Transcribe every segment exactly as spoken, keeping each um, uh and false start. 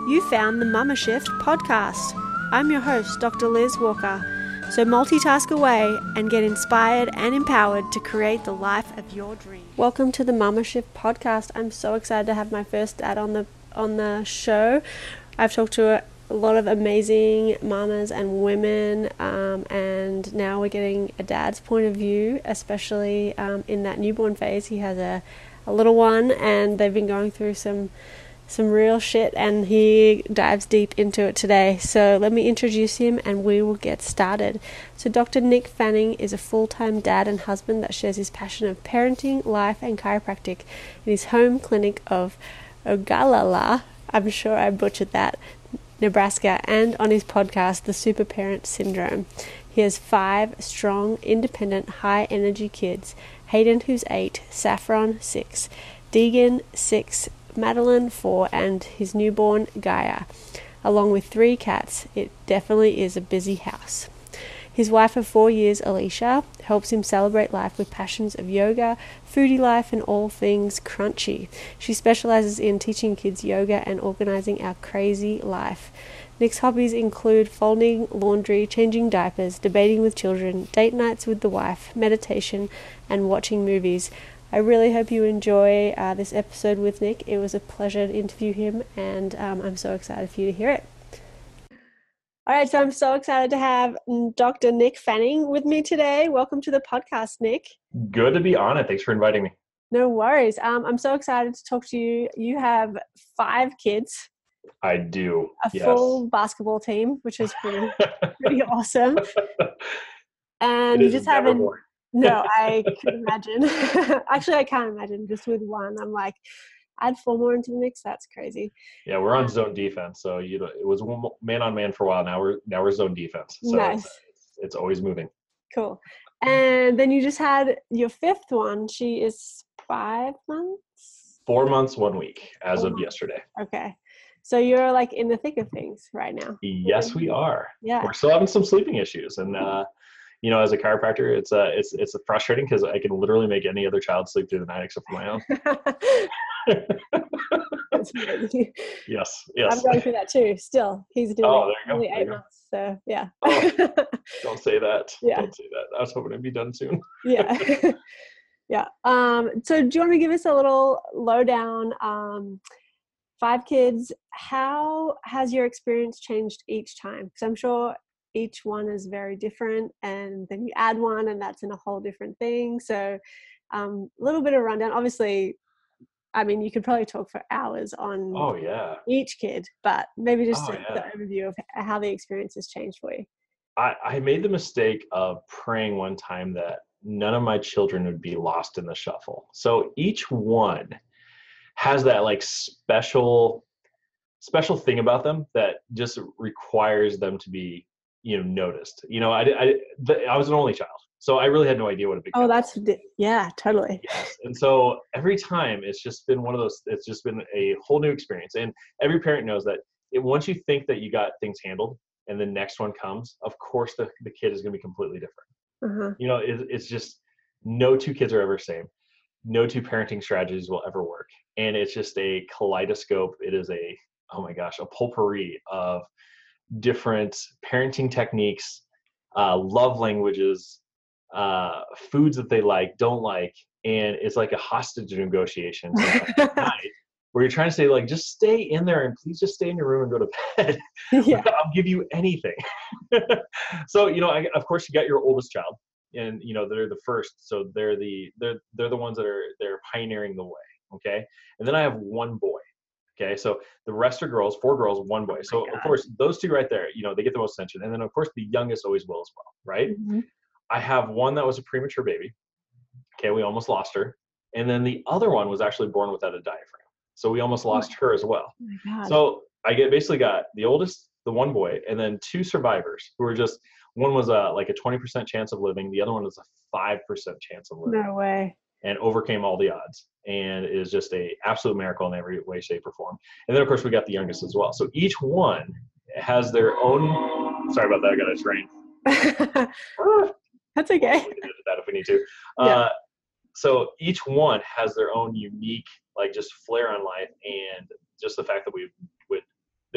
You found the Mama Shift podcast. I'm your host, Doctor Liz Walker. So multitask away and get inspired and empowered to create the life of your dreams. Welcome to the Mama Shift podcast. I'm so excited to have my first dad on the on the show. I've talked to a, a lot of amazing mamas and women, um, and now we're getting a dad's point of view, especially um, in that newborn phase. He has a, a little one, and they've been going through some some real shit, and he dives deep into it today. So let me introduce him and we will get started. So Doctor Nick Fanning is a full-time dad and husband that shares his passion of parenting, life and chiropractic in his home clinic of Ogallala, I'm sure I butchered that, Nebraska, and on his podcast, The Super Parent Syndrome. He has five strong, independent, high-energy kids. Hayden, who's eight, Saffron, six, Deegan, six, Madeline, four, and his newborn, Gaia, along with three cats. It definitely is a busy house. His wife of four years, Alicia, helps him celebrate life with passions of yoga, foodie life, and all things crunchy. She specializes in teaching kids yoga and organizing our crazy life. Nick's hobbies include folding laundry, changing diapers, debating with children, date nights with the wife, meditation, and watching movies. I really hope you enjoy uh, this episode with Nick. It was a pleasure to interview him, and um, I'm so excited for you to hear it. All right, so I'm so excited to have Doctor Nick Fanning with me today. Welcome to the podcast, Nick. Good to be on it. Thanks for inviting me. No worries. Um, I'm so excited to talk to you. You have five kids. I do. A yes. full basketball team, which is pretty, pretty awesome. And it you just never haven't. Boring. No, I could imagine. Actually, I can't imagine just with one. I'm like, add four more into the mix. That's crazy. Yeah, we're on zone defense, so you know it was man on man for a while. Now we're now we're zone defense. So nice. It's, it's always moving. Cool. And then you just had your fifth one. She is five months. Four months, one week, as Four of months. yesterday. Okay. So you're like in the thick of things right now. Yes, we are. Yeah. We're still having some sleeping issues, and uh, you know, as a chiropractor, it's uh, it's it's frustrating because I can literally make any other child sleep through the night except for my own. That's crazy. Yes, yes. I'm going through that too. Still, he's doing oh, there only you go. eight there months. So yeah. Oh, don't say that. Yeah. Don't say that. I was hoping it'd be done soon. Yeah. Yeah. Um. So do you want to give us a little lowdown? Um, five kids. How has your experience changed each time? Because I'm sure each one is very different, and then you add one and that's in a whole different thing. So um, a little bit of rundown. Obviously, I mean, you could probably talk for hours on Oh yeah. each kid, but maybe just Oh, a, yeah. the overview of how the experience has changed for you. I, I made the mistake of praying one time that none of my children would be lost in the shuffle. So each one has that like special, special thing about them that just requires them to be, you know, noticed. You know, I, I, the, I was an only child, so I really had no idea what a big Oh, cat that's, was. yeah, totally. Yes. And so every time it's just been one of those, it's just been a whole new experience. And every parent knows that it, once you think that you got things handled and the next one comes, of course the, the kid is going to be completely different. Uh-huh. You know, it, it's just no two kids are ever the same. No two parenting strategies will ever work. And it's just a kaleidoscope. It is a, oh my gosh, a potpourri of different parenting techniques, uh, love languages, uh, foods that they like, don't like. And it's like a hostage negotiation at night where you're trying to say like, just stay in there and please just stay in your room and go to bed. Yeah. I'll give you anything. So, you know, I, of course you got your oldest child and, you know, they're the first. So they're the, they're, they're the ones that are, they're pioneering the way. Okay. And then I have one boy. Okay. So the rest are girls, four girls, one boy. So God. of course those two right there, you know, they get the most attention. And then of course the youngest always will as well. Right. Mm-hmm. I have one that was a premature baby. Okay. We almost lost her. And then the other one was actually born without a diaphragm. So we almost lost her as well. Oh my God. So I get basically got the oldest, the one boy, and then two survivors who were just, one was a, like a twenty percent chance of living. The other one was a five percent chance of living. No way. And overcame all the odds and is just a absolute miracle in every way, shape, or form. And then of course we got the youngest as well. So each one has their own, sorry about that, I got a train. That's okay. We can edit that if we need to. Yeah. Uh, so each one has their own unique, like just flair on life. And just the fact that we would, they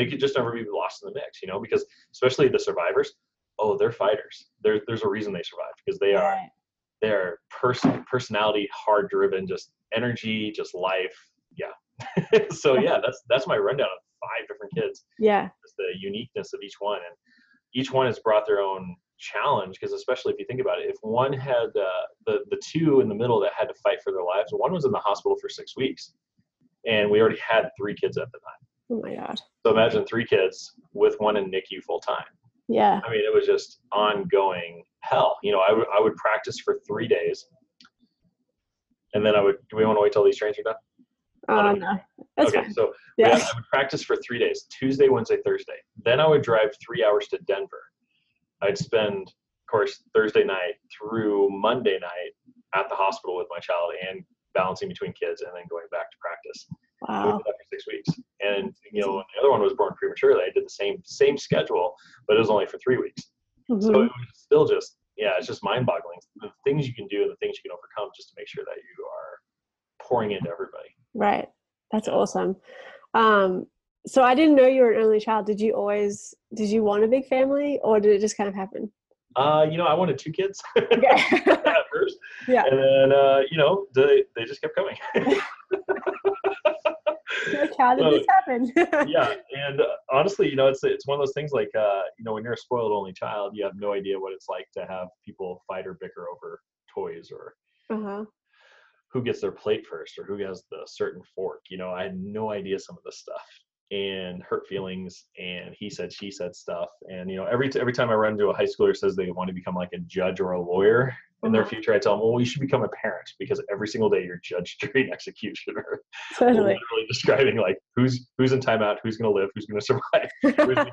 they could just never be lost in the mix, you know, because especially the survivors, oh, they're fighters. There, there's a reason they survive because they are, Right. they're person, personality, hard driven, just energy, just life. Yeah. So yeah, that's, that's my rundown of five different kids. Yeah. Just the uniqueness of each one. And each one has brought their own challenge, because especially if you think about it, if one had uh, the, the two in the middle that had to fight for their lives, one was in the hospital for six weeks and we already had three kids at the time. Oh my God. So imagine three kids with one in N I C U full time. Yeah. I mean, it was just ongoing hell. You know, I would I would practice for three days, and then I would. Do we want to wait till these trains are done? Oh, uh, no. That's okay, fine. so yeah. had, I would practice for three days: Tuesday, Wednesday, Thursday. Then I would drive three hours to Denver. I'd spend, of course, Thursday night through Monday night at the hospital with my child and balancing between kids, and then going back to practice. Wow. We did that for six weeks. And, you know, when the other one was born prematurely, I did the same same schedule, but it was only for three weeks. Mm-hmm. So it was still just, yeah, it's just mind-boggling. The things you can do and the things you can overcome just to make sure that you are pouring into everybody. Right. That's yeah. awesome. Um, so I didn't know you were an only child. Did you always, did you want a big family, or did it just kind of happen? Uh, you know, I wanted two kids okay. at first. Yeah. And then, uh, you know, they, they just kept coming. Like, how did so, this happen? yeah, and uh, honestly, you know, it's it's one of those things like, uh, you know, when you're a spoiled only child, you have no idea what it's like to have people fight or bicker over toys or uh-huh. who gets their plate first or who has the certain fork. You know, I had no idea some of this stuff, and hurt feelings and he said, she said stuff. And, you know, every every time I run into a high schooler who says they want to become like a judge or a lawyer in their future, I tell them, well, you should become a parent, because every single day you're judge, jury, and executioner. Totally. Literally describing like who's who's in timeout, who's going to live, who's going to survive, who's going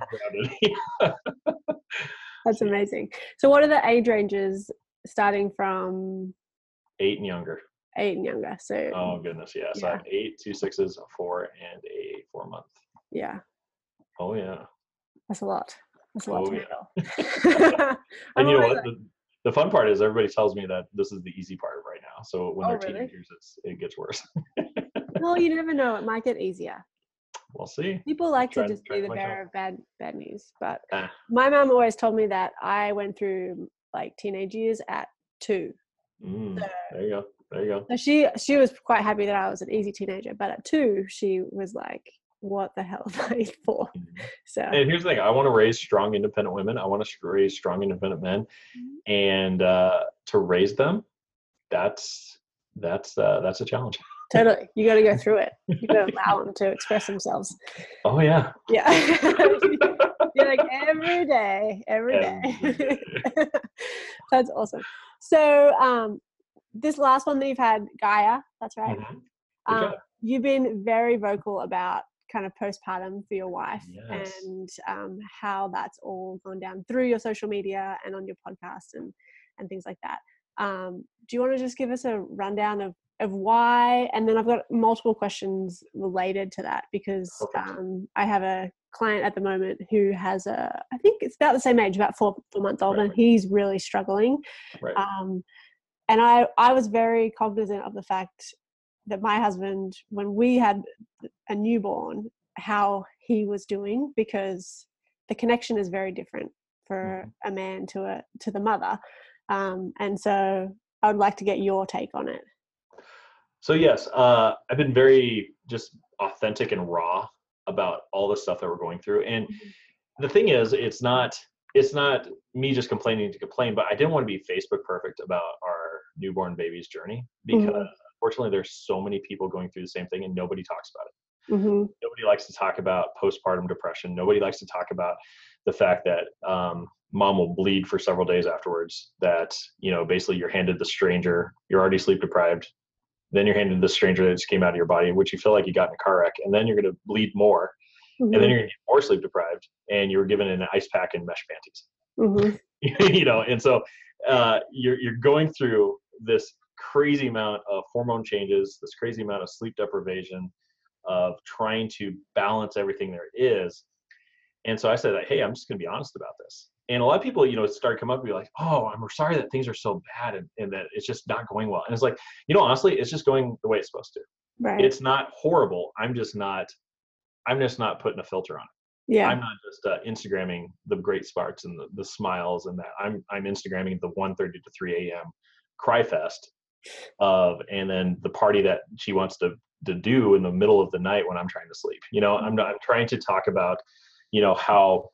to grounded. That's amazing. So what are the age ranges starting from? Eight and younger. Eight and younger. So. Oh goodness, yeah. So yeah. I have eight, two sixes, a four, and a four month. Yeah. Oh yeah. That's a lot. That's a lot oh, to yeah. handle. And you know what? The, the fun part is everybody tells me that this is the easy part right now. So when oh, they're really? teenagers, it's, it gets worse. Well, you never know. It might get easier. We'll see. People like try, to just be the bearer job. of bad bad news. But ah. my mom always told me that I went through like teenage years at two. Mm, so, there you go. There you go. So she she was quite happy that I was an easy teenager. But at two, she was like, what the hell am I for? So, and here's the thing: I want to raise strong, independent women. I want to raise strong, independent men, mm-hmm. and uh, to raise them, that's that's uh, that's a challenge. Totally, you got to go through it. You got to allow them to express themselves. Oh yeah, yeah. You're like every day, every day. Every day. That's awesome. So, um, this last one that you've had, Gaia. That's right. Mm-hmm. Um, you've been very vocal about kind of postpartum for your wife, yes. and um, how that's all gone down through your social media and on your podcast and, and things like that. Um, do you want to just give us a rundown of, of why? And then I've got multiple questions related to that, because okay. um, I have a client at the moment who has a, I think it's about the same age, about four, four months old, right. and he's really struggling. Right. Um, and I, I was very cognizant of the fact that my husband, when we had a newborn, how he was doing, because the connection is very different for mm-hmm. a man to a to the mother, um, and so I would like to get your take on it. So yes, uh, I've been very just authentic and raw about all the stuff that we're going through, and mm-hmm. the thing is, it's not it's not me just complaining to complain, but I didn't want to be Facebook perfect about our newborn baby's journey, because mm-hmm. unfortunately, there's so many people going through the same thing and nobody talks about it. Mm-hmm. Nobody likes to talk about postpartum depression. Nobody likes to talk about the fact that um, mom will bleed for several days afterwards, that, you know, basically you're handed the stranger, you're already sleep deprived. Then you're handed the stranger that just came out of your body, which you feel like you got in a car wreck. And then you're going to bleed more. Mm-hmm. And then you're going to get more sleep deprived. And you were given an ice pack and mesh panties. Mm-hmm. You know, and so uh, you're you're going through this crazy amount of hormone changes, this crazy amount of sleep deprivation, of trying to balance everything there is. And so I said, hey, I'm just going to be honest about this. And a lot of people, you know, started coming up and be like, oh, I'm sorry that things are so bad and, and that it's just not going well. And it's like, you know, honestly, it's just going the way it's supposed to. Right. It's not horrible. I'm just not, I'm just not putting a filter on Yeah. I'm not just uh, Instagramming the great sparks and the, the smiles and that. I'm I'm Instagramming the one thirty to three a.m. cry fest of, and then the party that she wants to to do in the middle of the night when I'm trying to sleep. You know, I'm not I'm trying to talk about, you know, how,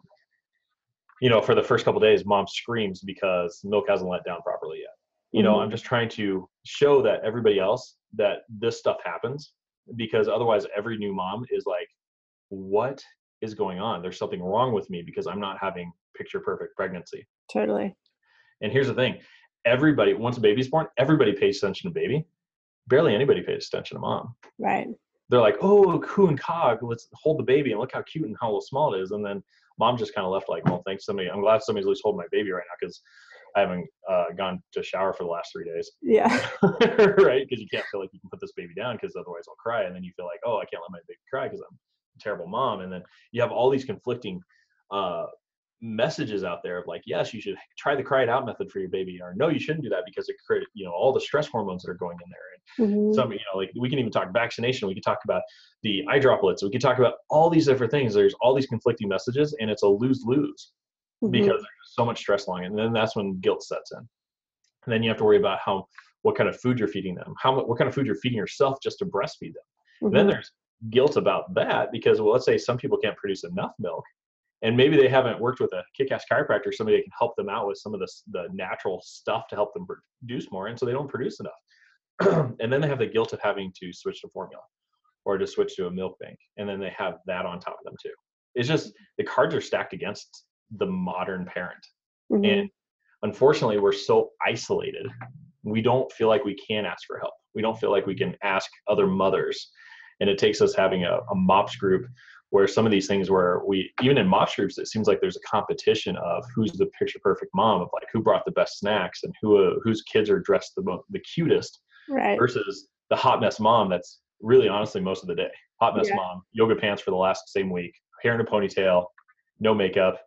you know, for the first couple of days, mom screams because milk hasn't let down properly yet. You know, Mm-hmm. I'm just trying to show that everybody else that this stuff happens, because otherwise every new mom is like, what is going on? There's something wrong with me because I'm not having picture perfect pregnancy. Totally. And here's the thing. Everybody, once a baby's born, everybody pays attention to baby. Barely anybody pays attention to mom. Right. They're like, oh, coo and cog, let's hold the baby and look how cute and how small it is. And then mom just kind of left like, well, thanks somebody. I'm glad somebody's at least holding my baby right now because I haven't uh, gone to shower for the last three days. Yeah. Right? Because you can't feel like you can put this baby down because otherwise I'll cry. And then you feel like, oh, I can't let my baby cry because I'm a terrible mom. And then you have all these conflicting uh, messages out there of like, yes, you should try the cry it out method for your baby, or no, you shouldn't do that because it creates, you know, all the stress hormones that are going in there. And Mm-hmm. some, you know, like we can even talk vaccination. We can talk about the eye droplets. We can talk about all these different things. There's all these conflicting messages, and it's a lose-lose Mm-hmm. because there's so much stress along it. And then that's when guilt sets in. And then you have to worry about how, what kind of food you're feeding them, how what kind of food you're feeding yourself just to breastfeed them. Mm-hmm. And then there's guilt about that because, well, let's say some people can't produce enough milk, and maybe they haven't worked with a kick-ass chiropractor, somebody that can help them out with some of the, the natural stuff to help them produce more, and so they don't produce enough. And then they have the guilt of having to switch to formula or to switch to a milk bank, and then they have that on top of them too. It's just, the cards are stacked against the modern parent. Mm-hmm. And unfortunately, we're so isolated. We don't feel like we can ask for help. We don't feel like we can ask other mothers. And it takes us having a, a MOPS group where some of these things where we, even in MOPS groups, it seems like there's a competition of who's the picture perfect mom, of like who brought the best snacks and who uh, whose kids are dressed the most, the cutest, Right. versus the hot mess mom that's really honestly most of the day. Hot mess Yeah. mom, yoga pants for the last same week, hair in a ponytail, no makeup,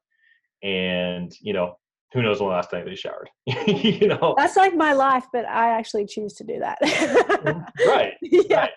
and, you know, who knows when the last time they showered. You know, That's like my life, but I actually choose to do that. right, Yeah. right.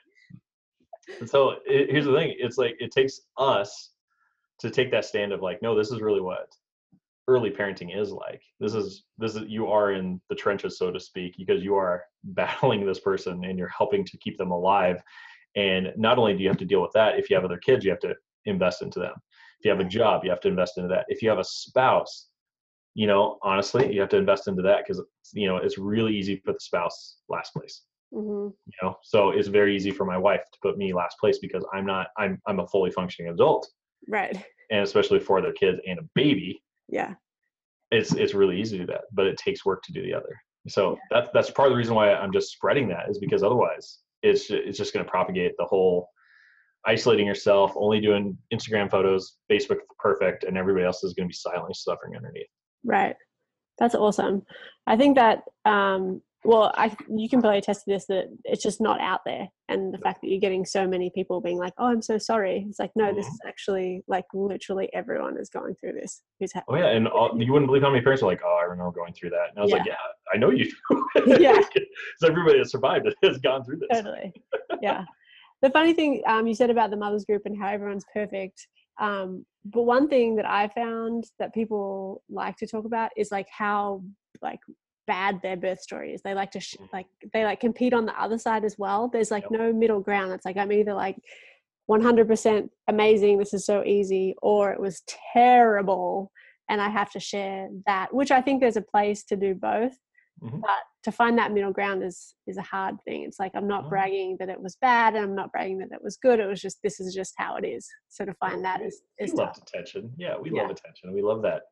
And so it, here's the thing. It's like, it takes us to take that stand of like, no, this is really what early parenting is like. This is, this is, you are in the trenches, so to speak, because you are battling this person and you're helping to keep them alive. And not only do you have to deal with that, if you have other kids, you have to invest into them. If you have a job, you have to invest into that. If you have a spouse, you know, honestly, you have to invest into that because, you know, it's really easy to put the spouse last place. Mm-hmm. You know, so it's very easy for my wife to put me last place because I'm not, I'm, I'm a fully functioning adult, Right. and especially for their kids and a baby, Yeah. it's, it's really easy to do that, but it takes work to do the other. So that's, that's part of the reason why I'm just spreading that, is because otherwise it's, it's just going to propagate the whole isolating yourself, only doing Instagram photos, Facebook perfect, and everybody else is going to be silently suffering underneath. Right. That's awesome. I think that, um, well, I, you can probably attest to this, that it's just not out there. And the fact that you're getting so many people being like, oh, I'm so sorry. It's like, no, this is actually like literally everyone is going through this. Who's ha- Oh yeah. And all, you wouldn't believe how many parents are like, oh, I remember going through that. And I was Yeah. like, yeah, I know you do. Yeah. So everybody that survived it has gone through this. Totally. Yeah. The funny thing um, you said about the mothers group and how everyone's perfect. Um, but one thing that I found that people like to talk about is like how like bad their birth story is. They like to sh- like they like compete on the other side as well. There's like Yep. no middle ground. It's like I'm either like one hundred percent amazing, this is so easy, or it was terrible and I have to share that, which I think there's a place to do both. Mhm. But to find that middle ground is is a hard thing. It's like I'm not Mhm. bragging that it was bad and I'm not bragging that it was good. It was just, this is just how it is. So to find that we, is we is love tough. attention. Yeah, we Yeah. love attention. We love that.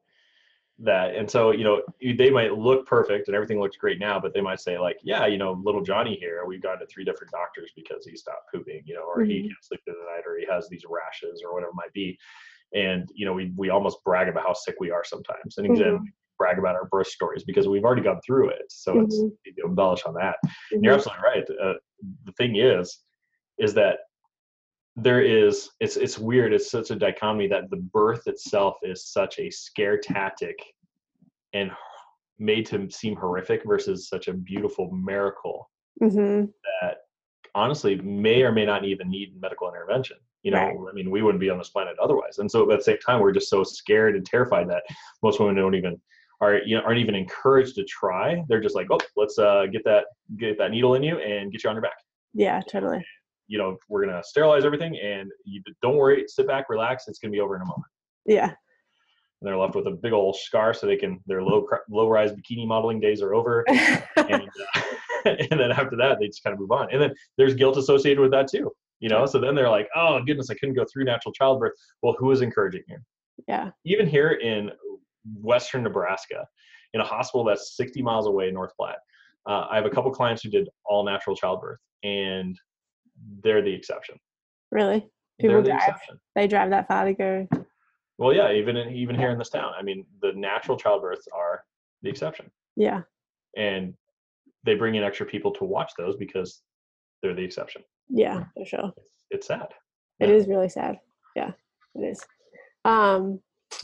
That and so, you know, they might look perfect and everything looks great now, but they might say like, yeah, you know, little Johnny here, we've gone to three different doctors because he stopped pooping, you know, or he Mhm. can't sleep through the night, or he has these rashes or whatever it might be. And you know, we we almost brag about how sick we are sometimes, and again, Mhm. we brag about our birth stories because we've already gone through it. So it's Mhm. you know, embellish on that. And you're Mhm. absolutely right. Uh, the thing is, is that there is it's it's weird. It's such a dichotomy that the birth itself is such a scare tactic and made to seem horrific versus such a beautiful miracle Mhm. that honestly may or may not even need medical intervention. You know, Right. I mean, we wouldn't be on this planet otherwise. And so at the same time, we're just so scared and terrified that most women don't even are, you know, aren't even encouraged to try. They're just like, oh, let's uh, get that, get that needle in you and get you on your back. Yeah, totally. You know, we're going to sterilize everything and you don't worry, sit back, relax. It's going to be over in a moment. Yeah. And they're left with a big old scar so they can, their low, low rise bikini modeling days are over. and, uh, and then after that, they just kind of move on. And then there's guilt associated with that too. You know, so then they're like, oh goodness, I couldn't go through natural childbirth. Well, who is encouraging you? Yeah. Even here in Western Nebraska, in a hospital that's sixty miles away, North Platte, uh, I have a couple clients who did all natural childbirth, and they're the exception. Really? People They're the drive, exception. they drive that far to go. Well, yeah, even in, even here in this town, I mean, the natural childbirths are the exception. Yeah. And they bring in extra people to watch those because they're the exception. Yeah, for sure. It's, it's sad. It Yeah. is really sad. Yeah, it is. Um,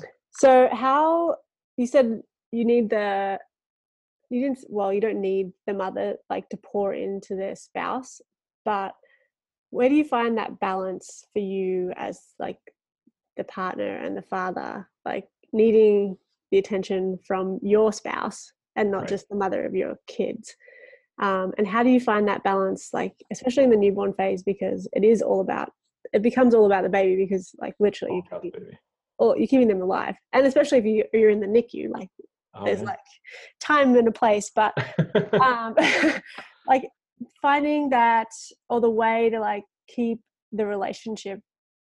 so how, you said you need the, you didn't, well, you don't need the mother like to pour into their spouse, but where do you find that balance for you as like the partner and the father, like needing the attention from your spouse and not Right. just the mother of your kids? Um, and how do you find that balance, like, especially in the newborn phase, because it is all about, it becomes all about the baby because like literally All you about keep, the baby. or you're keeping them alive. And especially if you, you're in the N I C U, like Oh, there's yeah. like time and a place, but um, like finding that, or the way to like keep the relationship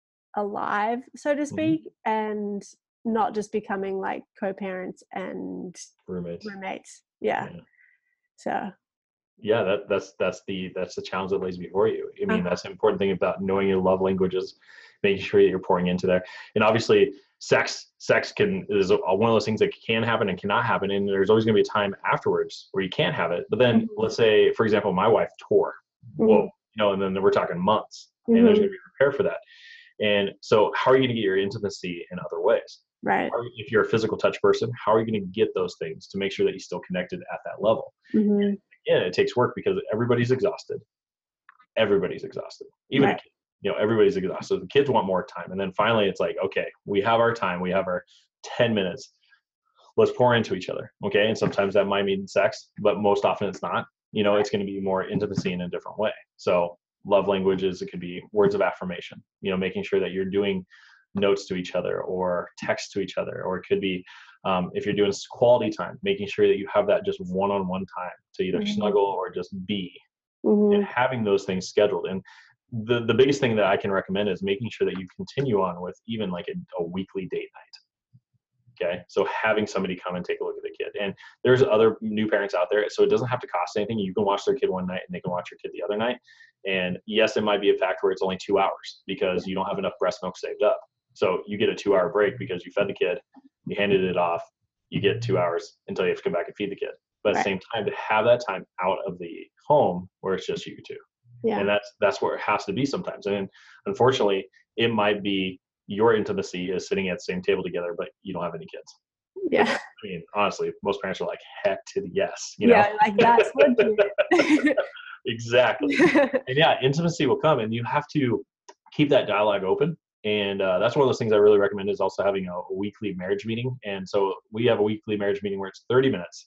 alive, so to speak, mm-hmm. and not just becoming like co-parents and roommates. Roommates. Yeah. yeah. So. Yeah, that that's that's the that's the challenge that lays before you. I mean, uh-huh. that's the important thing about knowing your love languages, making sure that you're pouring into there. And obviously, sex sex can is one of those things that can happen and cannot happen. And there's always going to be a time afterwards where you can't have it. But then, mm-hmm. let's say, for example, my wife tore. Mm-hmm. Well, you know, and then we're talking months, mm-hmm. and there's going to be prepared for that. And so, how are you going to get your intimacy in other ways? Right. How, if you're a physical touch person, how are you going to get those things to make sure that you're still connected at that level? Mm-hmm. Yeah, it takes work because everybody's exhausted. Everybody's exhausted. Even right. you know, everybody's exhausted. The kids want more time, and then finally, it's like, okay, we have our time. We have our ten minutes. Let's pour into each other. Okay, and sometimes that might mean sex, but most often it's not. You know, it's going to be more intimacy in a different way. So, love languages. It could be words of affirmation. You know, making sure that you're doing notes to each other or text to each other, or it could be. Um, if you're doing quality time, making sure that you have that just one-on-one time to either mm-hmm. snuggle or just be, mm-hmm. and having those things scheduled. And the, the biggest thing that I can recommend is making sure that you continue on with even like a, a weekly date night. Okay. So having somebody come and take a look at the kid, and there's other new parents out there. So it doesn't have to cost anything. You can watch their kid one night and they can watch your kid the other night. And yes, it might be a fact where it's only two hours because you don't have enough breast milk saved up. So you get a two hour break because you fed the kid, you handed it off, you get two hours until you have to come back and feed the kid. But at right. the same time, to have that time out of the home where it's just you two. Yeah. And that's that's where it has to be sometimes. And unfortunately, it might be your intimacy is sitting at the same table together, but you don't have any kids. Yeah. But, I mean, honestly, most parents are like, heck to the yes. You know? Yeah, like that's what you Exactly. And yeah, intimacy will come, and you have to keep that dialogue open. And uh, that's one of those things I really recommend is also having a, a weekly marriage meeting. And so we have a weekly marriage meeting where it's thirty minutes.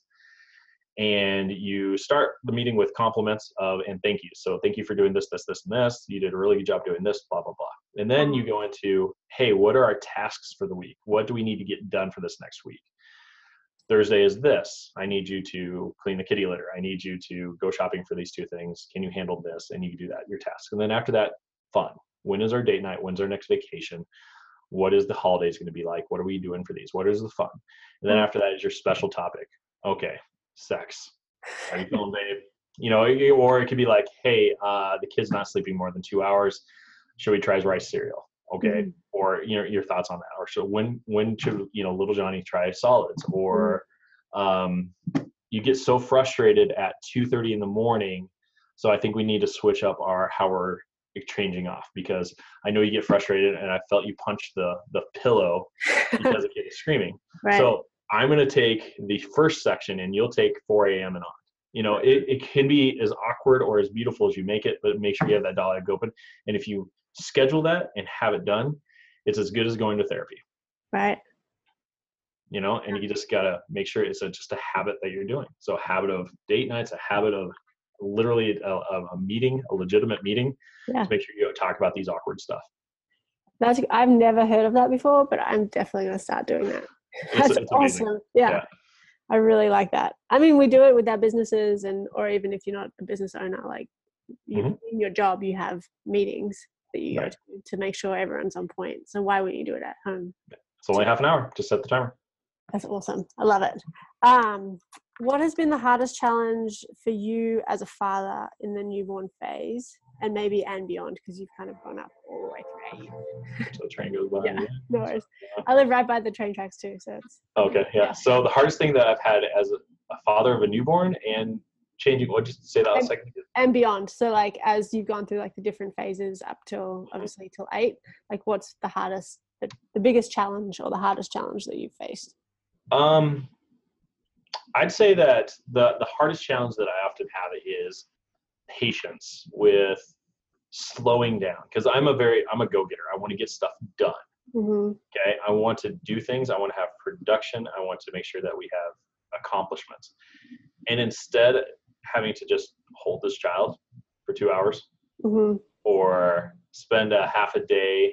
And you start the meeting with compliments of and thank you. So thank you for doing this, this, this, and this. You did a really good job doing this, blah, blah, blah. And then you go into, hey, what are our tasks for the week? What do we need to get done for this next week? Thursday is this. I need you to clean the kitty litter. I need you to go shopping for these two things. Can you handle this? And you can do that, your task. And then after that, fun. When is our date night? When's our next vacation? What is the holidays going to be like? What are we doing for these? What is the fun? And then after that is your special topic. Okay, sex. How are you feeling, babe? You know, or it could be like, hey, uh, the kid's not sleeping more than two hours. Should we try rice cereal? Okay. Mm-hmm. Or, you know, your thoughts on that. Or so when, when should, you know, little Johnny try solids? Or um, you get so frustrated at two thirty in the morning. So I think we need to switch up our, how we're changing off, because I know you get frustrated and I felt you punched the the pillow because the kid is screaming. Right. So I'm going to take the first section and you'll take four a.m. and on. You know, it, it can be as awkward or as beautiful as you make it, but make sure you have that dialogue open. And if you schedule that and have it done, it's as good as going to therapy. Right. You know, and you just got to make sure it's a, just a habit that you're doing. So a habit of date nights, a habit of literally a, a meeting, a legitimate meeting, yeah. to make sure you talk about these awkward stuff. That's, I've never heard of that before, but I'm definitely going to start doing that. That's it's, it's awesome. Yeah. yeah. I really like that. I mean, we do it with our businesses, and, or even if you're not a business owner, like you, mm-hmm. in your job, you have meetings that you right. go to to make sure everyone's on point. So why wouldn't you do it at home? It's only half an hour. Just set the timer. That's awesome. I love it. Um, what has been the hardest challenge for you as a father in the newborn phase, and maybe and beyond, because you've kind of gone up all the way through eight? So the train goes by. Yeah, no worries. I live right by the train tracks too, so it's okay. Yeah. yeah. So the hardest thing that I've had as a, a father of a newborn and changing, what did you say that and, was second? And beyond. So like as you've gone through like the different phases up till obviously till eight, like what's the hardest, the, the biggest challenge or the hardest challenge that you've faced? Um, I'd say that the, the hardest challenge that I often have is patience with slowing down, because I'm a very, I'm a go-getter. I want to get stuff done. Mm-hmm. Okay. I want to do things. I want to have production. I want to make sure that we have accomplishments. And instead having to just hold this child for two hours mm-hmm. or spend a half a day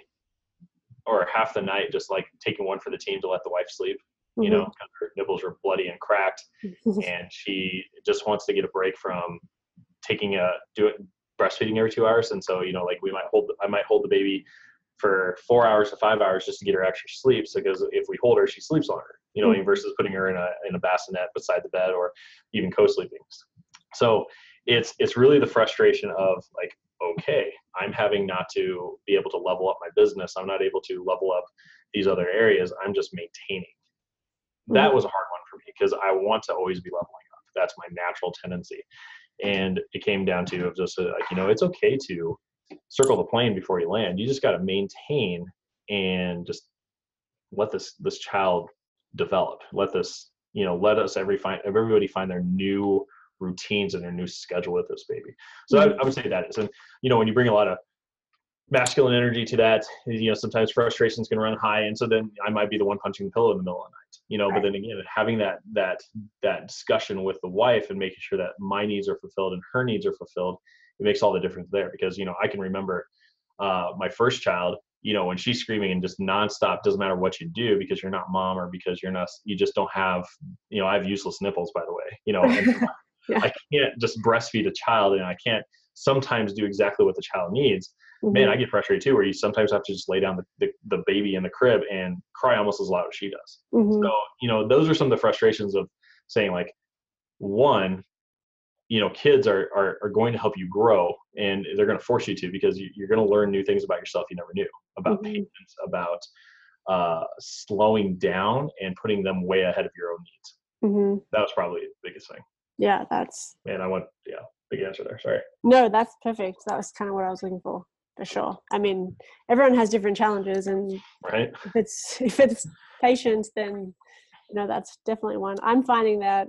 or half the night, just like taking one for the team to let the wife sleep. You know, because her nipples are bloody and cracked, and she just wants to get a break from taking a do it breastfeeding every two hours. And so, you know, like we might hold, I might hold the baby for four hours to five hours just to get her extra sleep. So, because if we hold her, she sleeps longer. You know, mm-hmm. versus putting her in a in a bassinet beside the bed or even co-sleeping. So it's it's really the frustration of like, okay, I'm having not to be able to level up my business. I'm not able to level up these other areas. I'm just maintaining. That was a hard one for me because I want to always be leveling up. That's my natural tendency. And it came down to of just a, like, you know, it's okay to circle the plane before you land. You just got to maintain and just let this, this child develop. Let this, you know, let us every find, everybody find their new routines and their new schedule with this baby. So mm-hmm. I, I would say that is, and you know, when you bring a lot of masculine energy to that, you know, sometimes frustrations can run high. And so then I might be the one punching the pillow in the middle of the night, you know, right. But then again, having that, that, that discussion with the wife and making sure that my needs are fulfilled and her needs are fulfilled, it makes all the difference there. Because, you know, I can remember uh, my first child, you know, when she's screaming and just nonstop, doesn't matter what you do because you're not mom or because you're not, you just don't have, you know, I have useless nipples, by the way, you know, and yeah. I can't just breastfeed a child and I can't sometimes do exactly what the child needs. Mm-hmm. Man, I get frustrated too, where you sometimes have to just lay down the, the, the baby in the crib and cry almost as loud as she does. Mm-hmm. So, you know, those are some of the frustrations of saying like, one, you know, kids are, are, are going to help you grow and they're going to force you to, because you, you're going to learn new things about yourself you never knew, about mm-hmm. patience, about uh, slowing down and putting them way ahead of your own needs. Mm-hmm. That was probably the biggest thing. Yeah, that's... Man, I want, yeah, big answer there. Sorry. No, that's perfect. That was kind of what I was looking for. For sure. I mean, everyone has different challenges, and right. if it's if it's patience, then you know that's definitely one. I'm finding that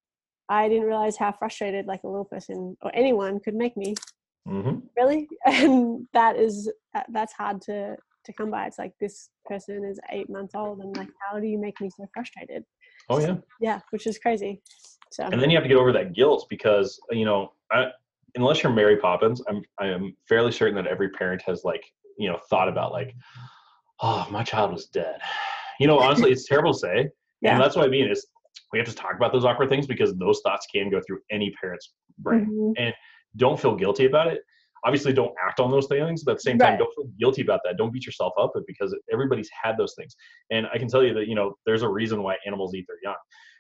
I didn't realize how frustrated like a little person or anyone could make me. Mm-hmm. Really, and that is that's hard to to come by. It's like this person is eight months old, and like, how do you make me so frustrated? Oh yeah, yeah, which is crazy. So and then you have to get over that guilt because you know I. Unless you're Mary Poppins, I'm I am fairly certain that every parent has like, you know, thought about like, oh, my child was dead. You know, honestly, it's terrible to say. Yeah. And that's what I mean is we have to talk about those awkward things because those thoughts can go through any parent's brain. Mm-hmm. And don't feel guilty about it. Obviously, don't act on those feelings, but at the same time, right. Don't feel guilty about that. Don't beat yourself up because everybody's had those things. And I can tell you that, you know, there's a reason why animals eat their young,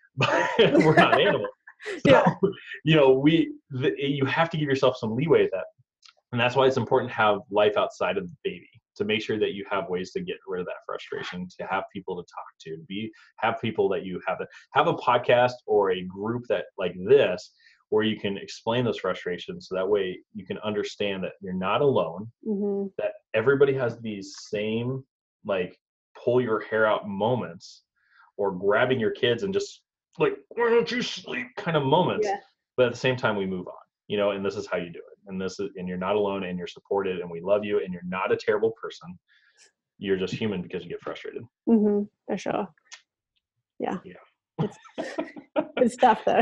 but we're not animals. So, yeah. you know, we, the, you have to give yourself some leeway with that. And that's why it's important to have life outside of the baby, to make sure that you have ways to get rid of that frustration, to have people to talk to, to be, have people that you have, a, have a podcast or a group that like this, where you can explain those frustrations. So that way you can understand that you're not alone, mm-hmm. that everybody has these same, like pull your hair out moments or grabbing your kids and just like, why don't you sleep kind of moments, yeah. but at the same time we move on. you know, and this is how you do it. And this is, and you're not alone, and you're supported, and we love you, and you're not a terrible person. You're just human because you get frustrated. Mm-hmm, for sure. Yeah. Yeah. It's good stuff though.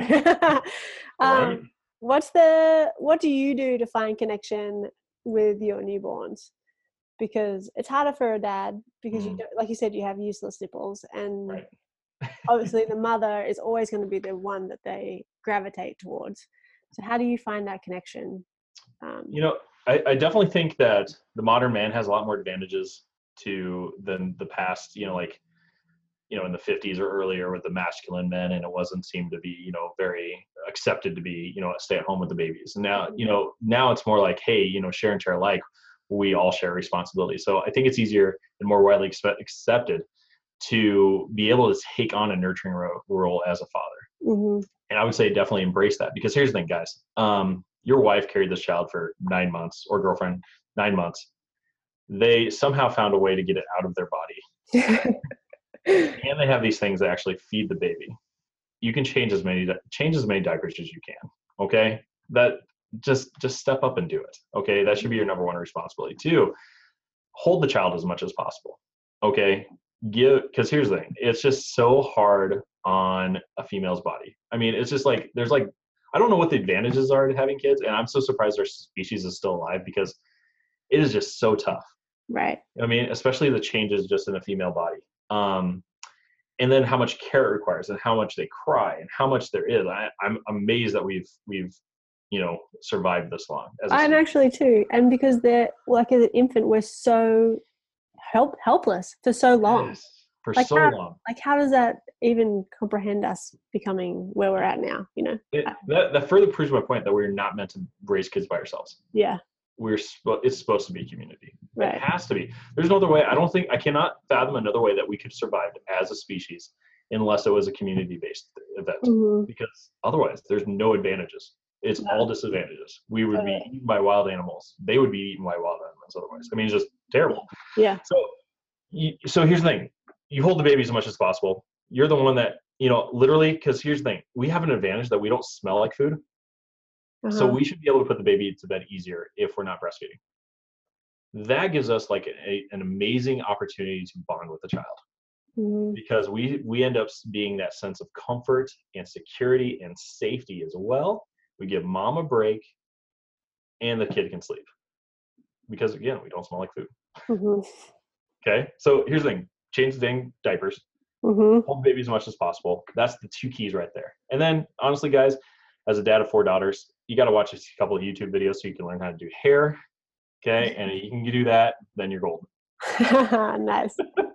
um, Right. what's the, what do you do to find connection with your newborns? Because it's harder for a dad because Mm. you don't, like you said, you have useless nipples, and Right. obviously the mother is always going to be the one that they gravitate towards. So how do you find that connection? Um, You know, I, I definitely think that the modern man has a lot more advantages to than the past, you know, like, you know, in the fifties or earlier with the masculine men, and it wasn't seemed to be, you know, very accepted to be, you know, stay at home with the babies. And now, you know, now it's more like, hey, you know, share and share alike. We all share responsibility. So I think it's easier and more widely expe- accepted to be able to take on a nurturing ro- role as a father. mm-hmm. And I would say definitely embrace that, because here's the thing, guys. Um, your wife carried this child for nine months, or girlfriend, nine months. They somehow found a way to get it out of their body. And they have these things that actually feed the baby. You can change as many change as many diapers as you can. Okay, that just just step up and do it. Okay, that should be your number one responsibility. Two, hold the child as much as possible. Okay, give, because here's the thing, it's just so hard on a female's body. I mean, it's just like there's like I don't know what the advantages are to having kids, and I'm so surprised our species is still alive, because it is just so tough. Right. I mean, especially the changes just in a female body. Um, and then how much care it requires, and how much they cry, and how much there is. I, I'm amazed that we've we've you know survived this long. As a I'm species. actually too, and because they're like as an infant, we're so help helpless for so long. Yes, for Like so how, long. like how does that even comprehend us becoming where we're at now? You know. It, that that further proves my point that we're not meant to raise kids by ourselves. Yeah. We're it's supposed to be a community. Right. It has to be. There's no other way. I don't think I cannot fathom another way that we could survive as a species unless it was a community-based event. Mm-hmm. Because otherwise, there's no advantages. It's Yeah. all disadvantages. We would Totally. be eaten by wild animals. They would be eaten by wild animals otherwise. I mean, it's just terrible. Yeah. So, you, so here's the thing: you hold the baby as much as possible. You're the one that you know, literally. Because here's the thing: we have an advantage that we don't smell like food. Uh-huh. So we should be able to put the baby to bed easier if we're not breastfeeding. That gives us like a, an amazing opportunity to bond with the child, mm-hmm. because we we end up being that sense of comfort and security and safety as well. We give mom a break, and the kid can sleep, because again, we don't smell like food. Mm-hmm. Okay, so here's the thing: change the dang diapers, mm-hmm. hold the baby as much as possible. That's the two keys right there. And then honestly, guys, as a dad of four daughters, you got to watch a couple of YouTube videos so you can learn how to do hair. Okay, and if you can do that, then you're golden. Nice.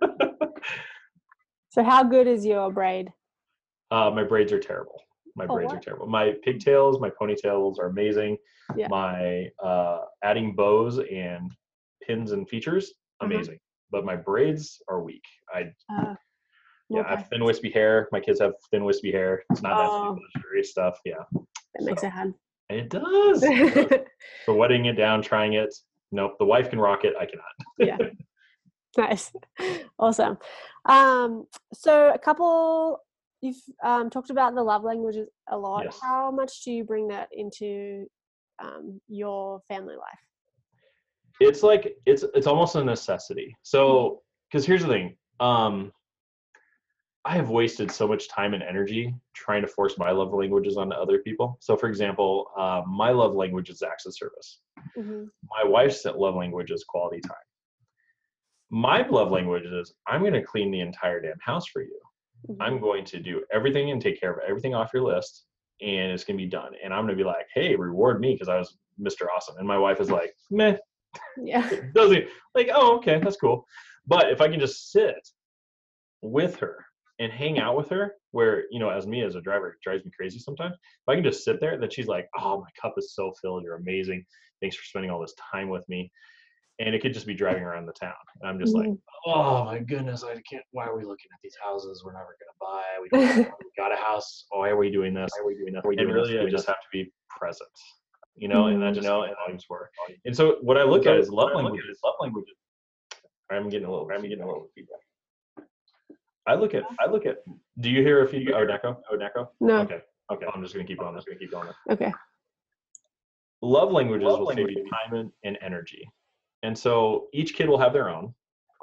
So how good is your braid? Uh, my braids are terrible. My Oh, braids what? are terrible. My pigtails, my ponytails are amazing. Yeah. My uh, adding bows and pins and features, amazing. Uh-huh. But my braids are weak. I uh, yeah, I have thin wispy hair. My kids have thin wispy hair. It's not oh. that luxurious stuff. Yeah. That so. Makes it hard. It does. It does. So wetting it down, trying it. Nope. The wife can rock it. I cannot. Yeah. Nice. Awesome. Um, so a couple, you've um, talked about the love languages a lot. Yes. How much do you bring that into um, your family life? It's like, it's, it's almost a necessity. So, because here's the thing. Um, I have wasted so much time and energy trying to force my love languages onto other people. So for example, uh, my love language is acts of service. Mm-hmm. My wife's love language is quality time. My love language is I'm going to clean the entire damn house for you. Mm-hmm. I'm going to do everything and take care of everything off your list, and it's going to be done. And I'm going to be like, hey, reward me because I was Mister Awesome. And my wife is like, meh. Yeah. Doesn't like, oh, okay, that's cool. But if I can just sit with her and hang out with her, where, you know, as me as a driver, it drives me crazy sometimes. If I can just sit there, then she's like, oh, my cup is so filled. You're amazing. Thanks for spending all this time with me. And it could just be driving around the town. And I'm just mm-hmm. like, oh my goodness, I can't, why are we looking at these houses we're never going to buy? We, don't, we got a house. Why are we doing this? Why are we doing this? Are we doing and really, this? I just have to be present, you know, mm-hmm. and that just, you know, and volumes were. And so what I look so at is love languages. Love languages. I'm getting a little, I'm getting a little feedback. I look at, I look at, do you hear a feedback? Oh, an echo? Oh, an echo? No. Okay. Okay. I'm just going to keep going. I'm just going to keep going. Okay. love languages Love will save language. you time and, and energy. And so each kid will have their own,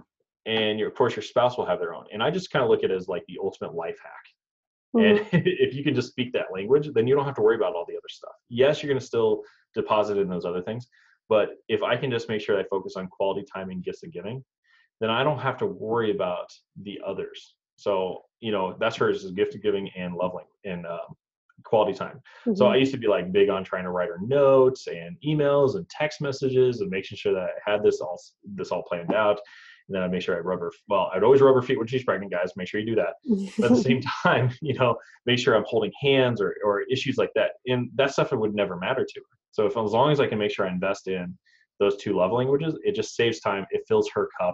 and your, of course your spouse will have their own. And I just kind of look at it as like the ultimate life hack. Mhm. And if you can just speak that language, then you don't have to worry about all the other stuff. Yes, you're going to still deposit in those other things, but if I can just make sure I focus on quality time and gifts and giving, then I don't have to worry about the others. So, you know, that's hers is gift giving and love language and um, quality time. So I Mhm. used to be like big on trying to write her notes and emails and text messages and making sure that I had this all this all planned out. And then I make sure I rub her. Well, I'd always rub her feet when she's pregnant, guys. Make sure you do that. But at the same time, you know, make sure I'm holding hands or or issues like that. And that stuff would never matter to her. So if as long as I can make sure I invest in those two love languages, it just saves time. It fills her cup.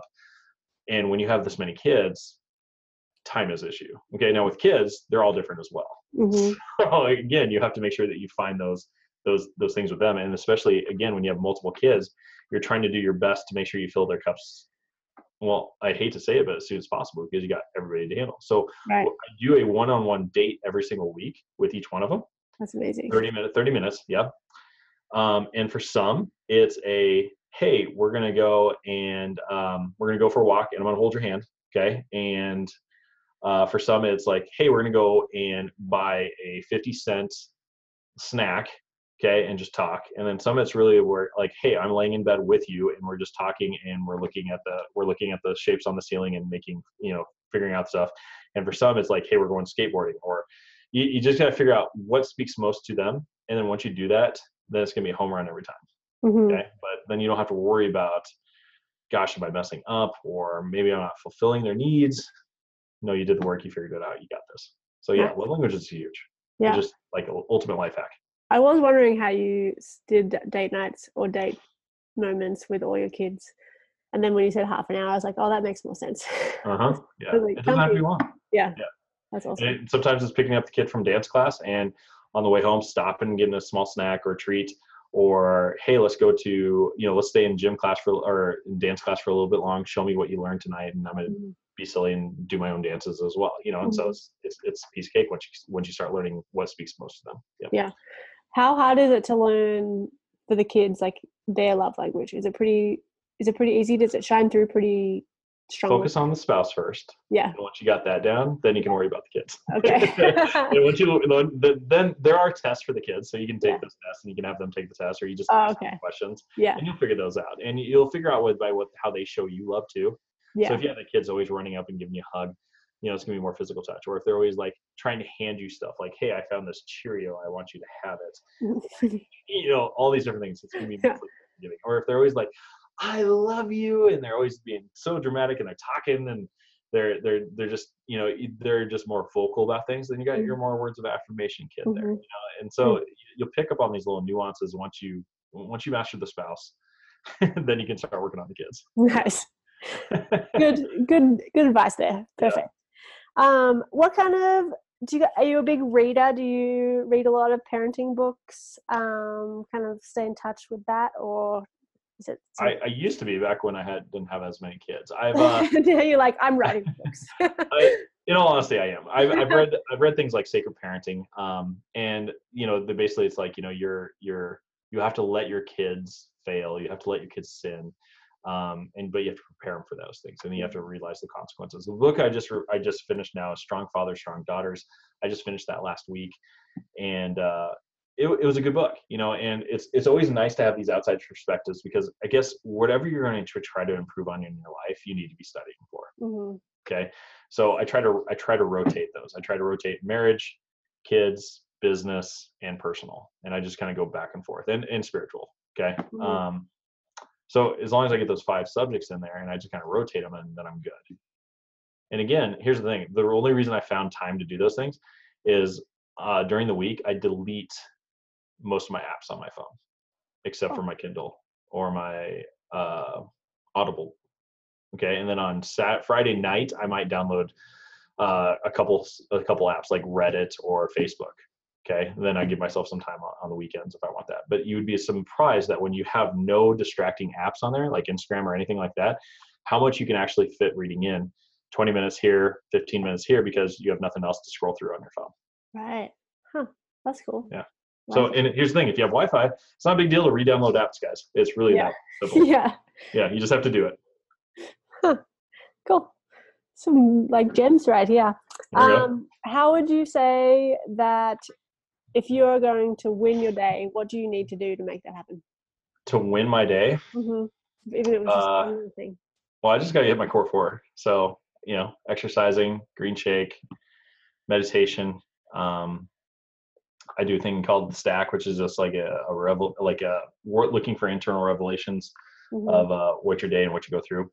And when you have this many kids, time is issue. Okay, now with kids, they're all different as well. Mhm. So again, you have to make sure that you find those those those things with them. And especially again, when you have multiple kids, you're trying to do your best to make sure you fill their cups. Well, I hate to say it, but as soon as possible because you got everybody to handle. So Right. I do a one-on-one date every single week with each one of them. That's amazing. thirty minutes, thirty minutes, yeah. Um, and for some, it's a hey, we're gonna go and um, we're gonna go for a walk, and I'm gonna hold your hand, okay? And uh, for some, it's like, hey, we're gonna go and buy a fifty cent snack, okay, and just talk. And then some, it's really where like, hey, I'm laying in bed with you, and we're just talking, and we're looking at the we're looking at the shapes on the ceiling and making, you know, figuring out stuff. And for some, it's like, hey, we're going skateboarding, or you, you just gotta figure out what speaks most to them. And then once you do that, then it's gonna be a home run every time. Mhm. Okay, but then you don't have to worry about, gosh, am I messing up, or maybe I'm not fulfilling their needs. No, you did the work, you figured it out, you got this. So yeah, Nice. love language is huge. It's Yeah. just like an ultimate life hack. I was wondering how you s- did d- date nights or date moments with all your kids. And then when you said half an hour, I was like, oh, that makes more sense. Uh-huh. I Yeah. was like, It doesn't have to be something. long. Yeah, Yeah. that's And awesome. it, sometimes it's picking up the kid from dance class and on the way home stopping and getting a small snack or treat, or hey, let's go to, you know, let's stay in gym class for or in dance class for a little bit long. Show me what you learned tonight, and I'm gonna Mhm. be silly and do my own dances as well. You know, and so Mhm. it's it's it's a piece of cake once you once you start learning what speaks most to them. Yeah. Yeah. How hard is it to learn for the kids, like their love language? Is it pretty, is it pretty easy? Does it shine through pretty strongly? Focus on the spouse first. Yeah. And once you got that down, then you can worry about the kids. Okay. And once you, then, then there are tests for the kids, so you can take Yeah. those tests and you can have them take the test, or you just Oh, ask them okay. questions, Yeah. and you'll figure those out. And you'll figure out what by what how they show you love too. So Yeah. if you have the kids always running up and giving you a hug, you know, it's gonna be more physical touch. Or if they're always like trying to hand you stuff, like, hey, I found this Cheerio, I want you to have it. You know, all these different things. It's gonna be Yeah. giving. Or if they're always like, I love you, and they're always being so dramatic and they're talking and they're they're they're just, you know, they're just more vocal about things, then you got your more words of affirmation kid there, you Mhm. know. And so you'll pick up on these little nuances once you once you master the spouse. Then you can start working on the kids. Nice. Good, good, good advice there. Perfect. Um, what kind of do you? Are you a big reader? Do you read a lot of parenting books? Um, kind of stay in touch with that, or is it? I, I used to be back when I had didn't have as many kids. I've uh, You're like, I'm writing books. I, in all honesty, I am. I've, I've read I've read things like Sacred Parenting, um, and you know, the basically it's like, you know, you're you're you have to let your kids fail, you have to let your kids sin, um, and but you have to prepare them for those things, and then you have to realize the consequences. The book I just I just finished now is Strong Fathers, Strong Daughters. I just finished that last week, and uh, it, it was a good book, you know. And it's it's always nice to have these outside perspectives because I guess whatever you're going to try to improve on in your life, you need to be studying for. Mhm. Okay. So I try to I try to rotate those. I try to rotate marriage, kids, business, and personal. And I just kind of go back and forth and, and spiritual. Okay. Mhm. Um, so as long as I get those five subjects in there and I just kind of rotate them, and then I'm good. And again, here's the thing. The only reason I found time to do those things is uh, during the week, I delete most of my apps on my phone, except for my Kindle or my uh, Audible. Okay, and then on Sat Friday night, I might download uh, a couple a couple apps like Reddit or Facebook. Okay, and then I give myself some time on, on the weekends if I want that. But you would be surprised that when you have no distracting apps on there, like Instagram or anything like that, how much you can actually fit reading in. twenty minutes here, fifteen minutes here, because you have nothing else to scroll through on your phone. Right. Huh. That's cool. Yeah. So, and here's the thing, if you have Wi-Fi, it's not a big deal to re-download apps, guys. It's really Yeah. that simple. Yeah. Yeah, you just have to do it. Huh. Cool. Some like gems right here. There you go. Um, how would you say that if you're going to win your day, what do you need to do to make that happen? To win my day, Mm-hmm. Even if it was just uh, one thing. well, I just got to hit my core four. So, you know, exercising, green shake, meditation. Um, I do a thing called the stack, which is just like a, a revel, like a we're looking for internal revelations Mm-hmm. of uh, what your day and what you go through.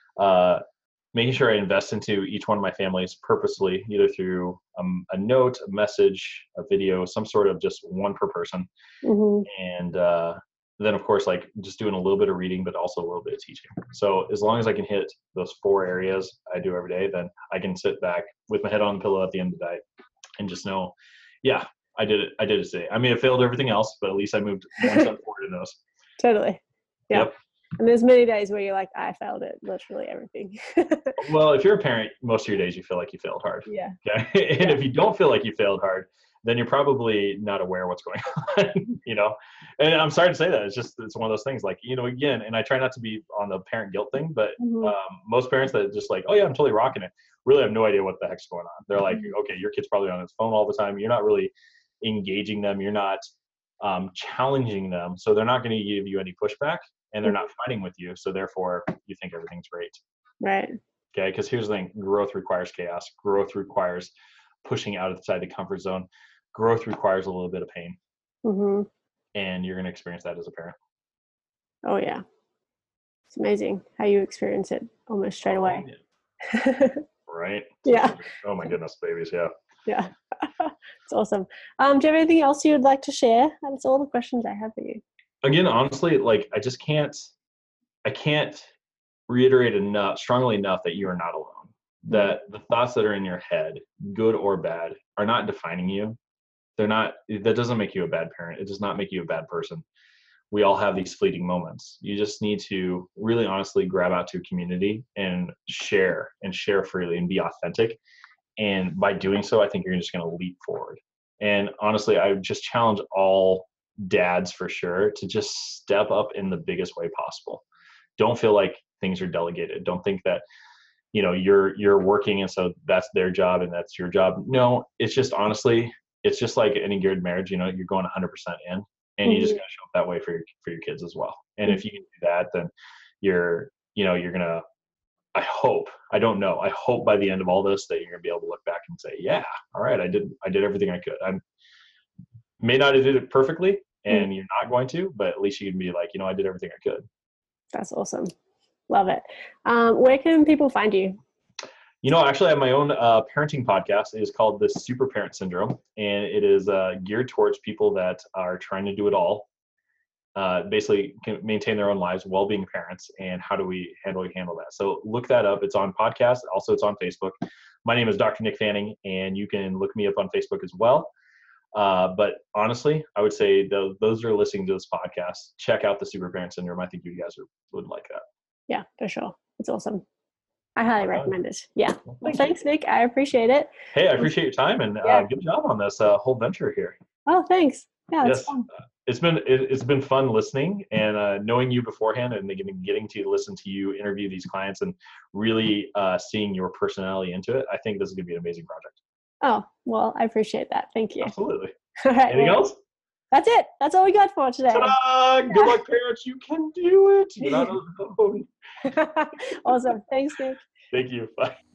Uh, making sure I invest into each one of my families purposely, either through um, a note, a message, a video, some sort of just one per person. Mm-hmm. And uh, then, of course, like just doing a little bit of reading, but also a little bit of teaching. So as long as I can hit those four areas I do every day, then I can sit back with my head on the pillow at the end of the day and just know, yeah, I did it. I did it today. I may have failed everything else, but at least I moved one step forward in those. Totally. Yeah. Yep. And there's many days where you're like, I failed at literally everything. Well, if you're a parent, most of your days you feel like you failed hard. Yeah. Okay. And Yeah. if you don't feel like you failed hard, then you're probably not aware of what's going on, you know? And I'm sorry to say that. It's just, it's one of those things like, you know, again, and I try not to be on the parent guilt thing, but Mm-hmm. um, most parents that just like, oh yeah, I'm totally rocking it, really have no idea what the heck's going on. They're like, Mm-hmm. okay, your kid's probably on his phone all the time. You're not really engaging them. You're not um, challenging them. So they're not going to give you any pushback and they're not fighting with you. So therefore you think everything's great. Right. Okay. Because here's the thing, growth requires chaos. Growth requires pushing outside the comfort zone. Growth requires a little bit of pain. Mm-hmm. And you're going to experience that as a parent. Oh, yeah. It's amazing how you experience it almost straight away. Oh, yeah. Right? Yeah. Oh my goodness, babies. Yeah. Yeah. It's awesome. Um, do you have anything else you would like to share? That's all the questions I have for you. Again, honestly, like I just can't, I can't reiterate enough, strongly enough that you are not alone. That the thoughts that are in your head, good or bad, are not defining you. They're not, that doesn't make you a bad parent. It does not make you a bad person. We all have these fleeting moments. You just need to really honestly grab out to a community and share and share freely and be authentic. And by doing so, I think you're just going to leap forward. And honestly, I would just challenge all dads for sure to just step up in the biggest way possible. Don't feel like things are delegated. Don't think that, you know, you're, you're working and so that's their job and that's your job. No, it's just honestly, it's just like any good marriage, you know, you're going one hundred percent in and you just got to show up that way for your, for your kids as well. And if you can do that, then you're, you know, you're going to, I hope, I don't know. I hope by the end of all this that you're gonna be able to look back and say, yeah, all right, I did, I did everything I could. I may not have did it perfectly and mm-hmm. you're not going to, but at least you can be like, you know, I did everything I could. That's awesome. Love it. Um, where can people find you? You know, actually I have my own uh, parenting podcast. It is called the Super Parent Syndrome. And it is uh, geared towards people that are trying to do it all. Uh, basically can maintain their own lives while being parents, and how do we handle handle that? So look that up. It's on podcast. Also, it's on Facebook. My name is Doctor Nick Fanning, and you can look me up on Facebook as well. Uh, but honestly, I would say the, those that are listening to this podcast, check out the Super Parent Syndrome. I think you guys are, would like that. Yeah, for sure. It's awesome. I highly All recommend right. it. Yeah. Well, well, thank thanks, Nick. I appreciate it. Hey, I appreciate your time and yeah. uh, good job on this uh, whole venture here. Oh, thanks. Yeah, it's yes. fun. It's been it, it's been fun listening and uh, knowing you beforehand, and getting getting to listen to you interview these clients and really uh, seeing your personality into it. I think this is going to be an amazing project. Oh, well, I appreciate that. Thank you. Absolutely. All right, Anything well, else? That's it. That's all we got for today. Ta-da! Good luck, parents. You can do it. You're not alone. Awesome. Thanks, Nick. Thank you. Bye.